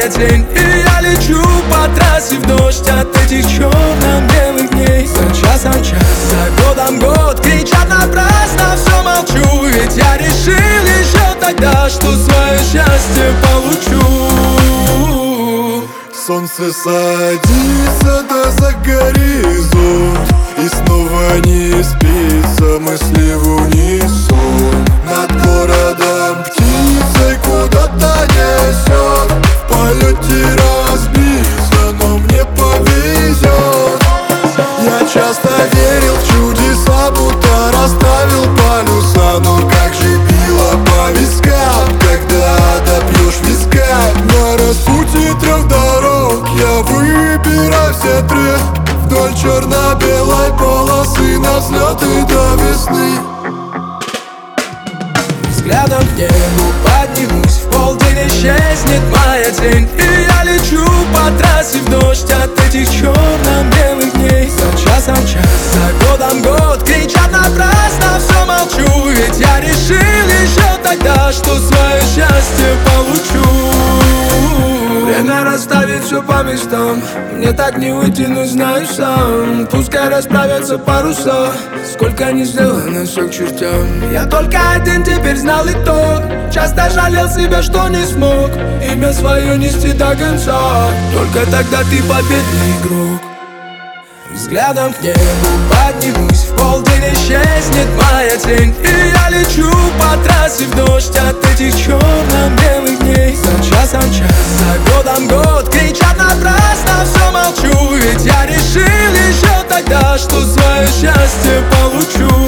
моя тень. И я лечу по трассе в дождь от этих черно-белых дней. За часом час, за годом год, кричат напрасно, все молчу. Ведь я решил еще тогда, что свое счастье получу. Солнце садится, да за горизонт, и снова не спится, мысли в унисон. Над городом птицей куда-то несет, в полете разбиться, но мне повезет. Я часто верил в чудеса, будто расставил полюса, но как же било по вискам, когда допьешь виска. На распутье трех дорог я выбираю все три, вдоль черно-белой полосы, на взлеты до весны. Взглядом к небу поднимусь, в полдень исчезнет моя тень. И я лечу по трассе в дождь от этих черно-белых дней. За часом час, за годом год, кричат напрасно, все молчу. Ведь я решил еще тогда, что свое счастье получу. Время расставит все по местам, мне так не вытянуть, знаю сам. Пускай расправятся паруса, сколько не сделано, все к чертям. Я только один теперь знал и то, часто жалел себя, что не смог имя свое нести до конца. Только тогда ты победный игрок. Взглядом к небу поднимусь, в полдень исчезнет моя тень. И я лечу по трассе в дождь от этих черно-белых дней. За часом час, за годом год, кричат напрасно, все молчу. Ведь я решил еще тогда, что свое счастье получу.